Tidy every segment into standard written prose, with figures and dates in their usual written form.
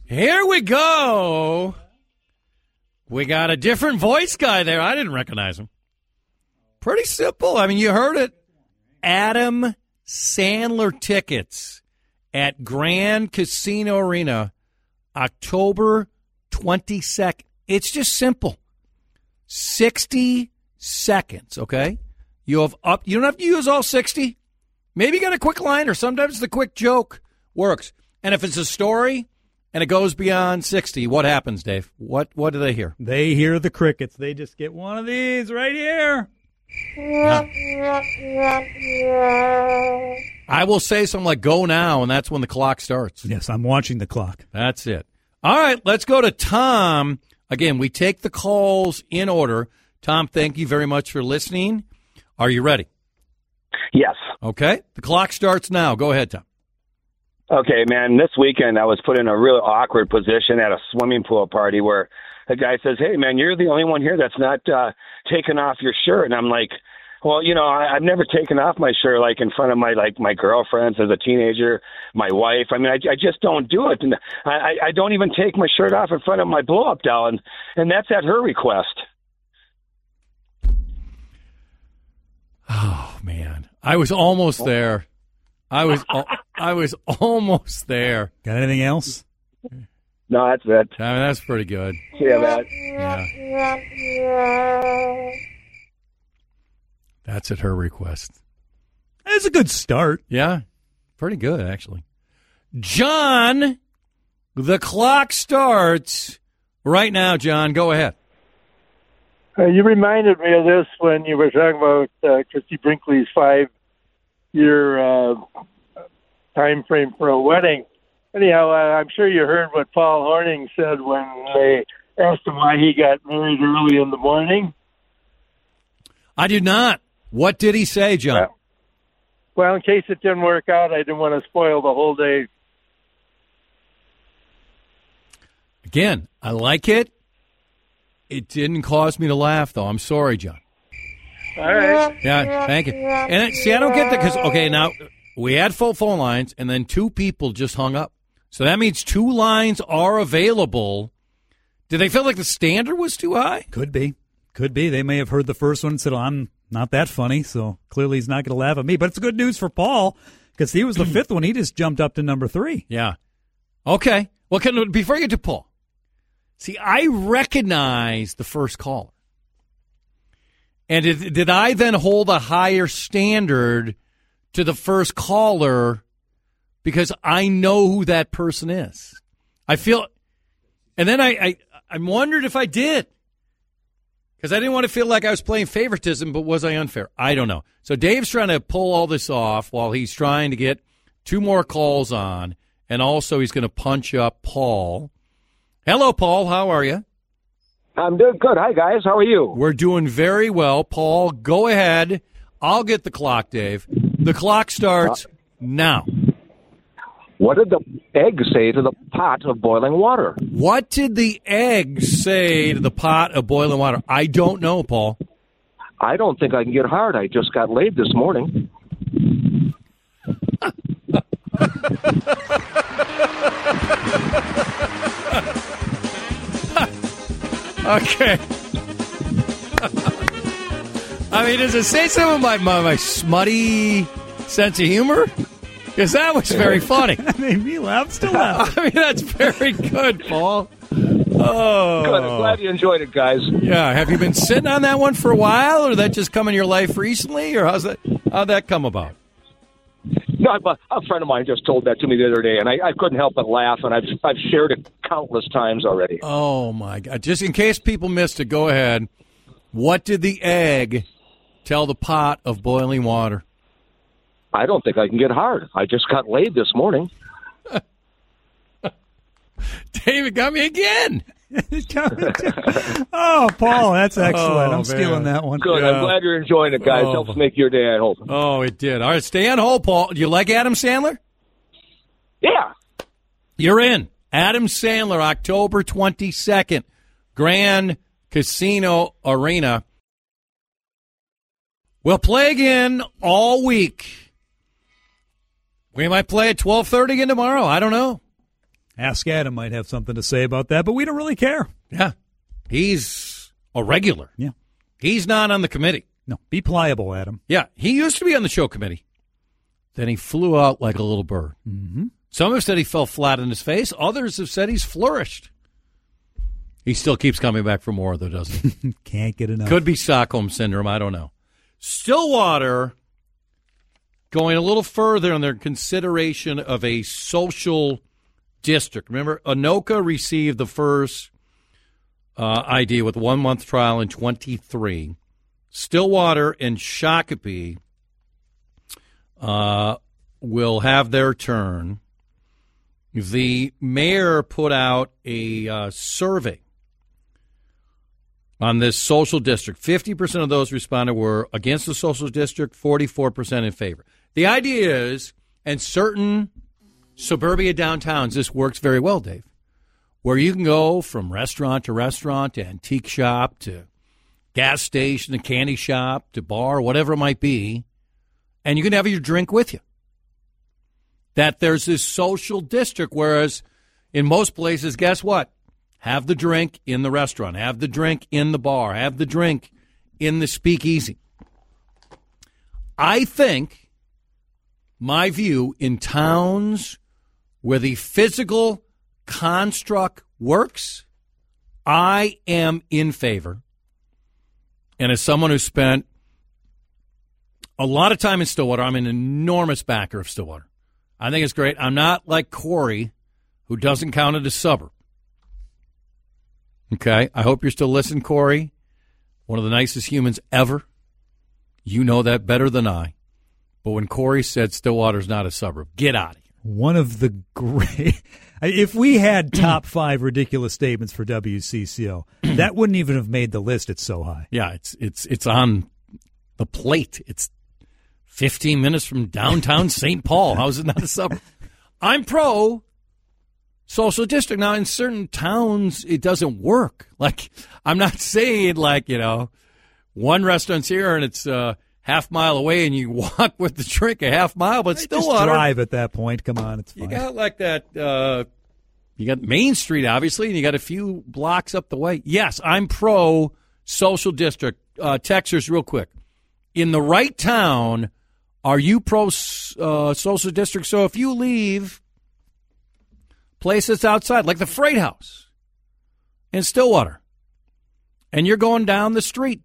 Here we go. We got a different voice guy there. I didn't recognize him. Pretty simple. I mean, you heard it. Adam Sandler tickets at Grand Casino Arena, October 22nd. It's just simple. 60 seconds, okay? You don't have to use all 60. Maybe you got a quick line, or sometimes the quick joke works. And if it's a story and it goes beyond 60, what happens, Dave? What do they hear? They hear the crickets. They just get one of these right here. Yeah. I will say something like go now, and that's when the clock starts. Yes, I'm watching the clock. That's it. All right, let's go to Tom. Again, we take the calls in order. Tom, thank you very much for listening. Are you ready? Yes. Okay. The clock starts now. Go ahead, Tom. Okay, man. This weekend I was put in a really awkward position at a swimming pool party where the guy says, "Hey, man, you're the only one here that's not taking off your shirt." And I'm like, well, I've never taken off my shirt like in front of my girlfriends as a teenager, my wife. I mean, I just don't do it. And I don't even take my shirt off in front of my blow-up doll. And that's at her request. Oh, man. I was almost there. I was almost there. Got anything else? No, that's it. I mean, that's pretty good. Yeah, that. Yeah. That's at her request. That's a good start. Yeah. Pretty good, actually. John, the clock starts right now, John. Go ahead. You reminded me of this when you were talking about Christy Brinkley's 5-year time frame for a wedding. Anyhow, I'm sure you heard what Paul Horning said when they asked him why he got married early in the morning. I did not. What did he say, John? Well, in case it didn't work out, I didn't want to spoil the whole day. Again, I like it. It didn't cause me to laugh, though. I'm sorry, John. All right. Yeah, thank you. And I don't get that because, okay, now we had full phone lines, and then 2 people just hung up. So that means 2 lines are available. Did they feel like the standard was too high? Could be. They may have heard the first one and said, I'm not that funny, so clearly he's not going to laugh at me. But it's good news for Paul because he was the 5th one. He just jumped up to number 3. Yeah. Okay. Well, before you get to Paul, see, I recognize the first caller. And did I then hold a higher standard to the first caller because I know who that person is? I feel, and then I wondered if I did. Because I didn't want to feel like I was playing favoritism, but was I unfair? I don't know. So Dave's trying to pull all this off while he's trying to get 2 more calls on, and also he's going to punch up Paul. Hello, Paul. How are you? I'm doing good. Hi, guys. How are you? We're doing very well. Paul, go ahead. I'll get the clock, Dave. The clock starts now. What did the egg say to the pot of boiling water? What did the egg say to the pot of boiling water? I don't know, Paul. I don't think I can get hard. I just got laid this morning. Okay. I mean, does it say something about my smutty sense of humor? Because that was very funny. That made me laugh. Still laugh. I mean, that's very good, Paul. Oh. Good. I'm glad you enjoyed it, guys. Yeah. Have you been sitting on that one for a while, or did that just come in your life recently, or how'd that come about? No, a friend of mine just told that to me the other day, and I couldn't help but laugh, and I've shared it countless times already. Oh, my God. Just in case people missed it, go ahead. What did the egg tell the pot of boiling water? I don't think I can get hard. I just got laid this morning. David got me again. Oh, Paul, that's excellent. I'm man. stealing that one. Good. Yeah. I'm glad you're enjoying it, guys. Helps make your day, I hope. Oh, it did. All right, stay on hold, Paul. Do you like Adam Sandler? Yeah. You're in. Adam Sandler, October 22nd, Grand Casino Arena. We'll play again all week. We might play at 12:30 again tomorrow. I don't know. Ask Adam might have something to say about that, but we don't really care. Yeah. He's a regular. Yeah. He's not on the committee. No, be pliable, Adam. Yeah, he used to be on the show committee. Then he flew out like a little bird. Mm-hmm. Some have said he fell flat on his face. Others have said he's flourished. He still keeps coming back for more, though, doesn't he? Can't get enough. Could be Stockholm Syndrome. I don't know. Stillwater going a little further in their consideration of a social district. Remember, Anoka received the first ID with a 1-month trial in 23. Stillwater and Shakopee will have their turn. The mayor put out a survey on this social district. 50% of those responded were against the social district, 44% in favor. The idea is, and certain suburbia downtowns, this works very well, Dave, where you can go from restaurant to antique shop to gas station to candy shop to bar, whatever it might be, and you can have your drink with you. That there's this social district, whereas in most places, guess what? Have the drink in the restaurant, have the drink in the bar, have the drink in the speakeasy. I think, my view, in towns where the physical construct works, I am in favor. And as someone who spent a lot of time in Stillwater, I'm an enormous backer of Stillwater. I think it's great. I'm not like Corey, who doesn't count it a suburb. Okay? I hope you're still listening, Corey. One of the nicest humans ever. You know that better than I. But when Corey said Stillwater's not a suburb, get out of here. One of the great... If we had top 5 ridiculous statements for WCCO, that wouldn't even have made the list. It's so high. Yeah, it's on the plate. It's 15 minutes from downtown St. Paul. How is it not a suburb? I'm pro social district. Now, in certain towns, it doesn't work. Like, I'm not saying, like, you know, one restaurant's here and it's half mile away and you walk with the drink a half mile, but still just drive at that point. Come on, it's fine. You got like that, you got Main Street, obviously, and you got a few blocks up the way. Yes, I'm pro social district. Texters, real quick. In the right town, are you pro social district? So if you leave places outside, like the Freight House in Stillwater, and you're going down the street,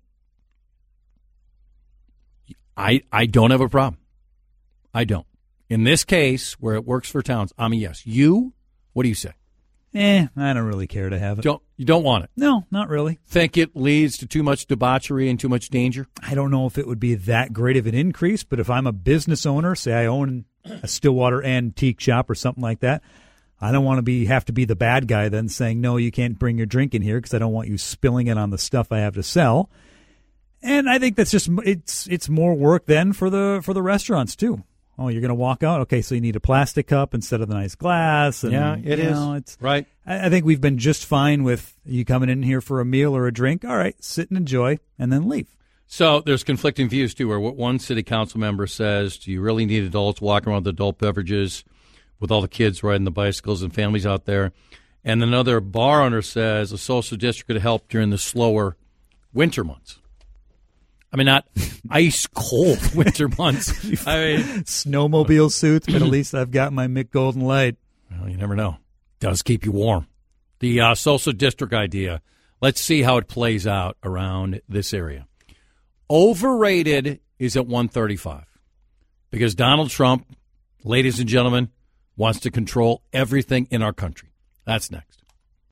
I don't have a problem. I don't. In this case, where it works for towns, I'm a yes. You, what do you say? I don't really care to have it. You don't want it? No, not really. Think it leads to too much debauchery and too much danger? I don't know if it would be that great of an increase, but if I'm a business owner, say I own a Stillwater antique shop or something like that, I don't want to have to be the bad guy then saying, no, you can't bring your drink in here because I don't want you spilling it on the stuff I have to sell. And I think that's just it's more work then for the restaurants too. Oh, you're going to walk out? Okay, so you need a plastic cup instead of the nice glass. And, yeah, it is. It's right. I think we've been just fine with you coming in here for a meal or a drink. All right, sit and enjoy, and then leave. So there's conflicting views, too, where what one city council member says, do you really need adults walking around with adult beverages with all the kids riding the bicycles and families out there? And another bar owner says a social district could help during the slower winter months. I mean, not ice cold winter months. I mean, snowmobile suits, but at least I've got my Mick Golden Light. Well, you never know. It does keep you warm. The social district idea. Let's see how it plays out around this area. Overrated is at 135 because Donald Trump, ladies and gentlemen, wants to control everything in our country. That's next.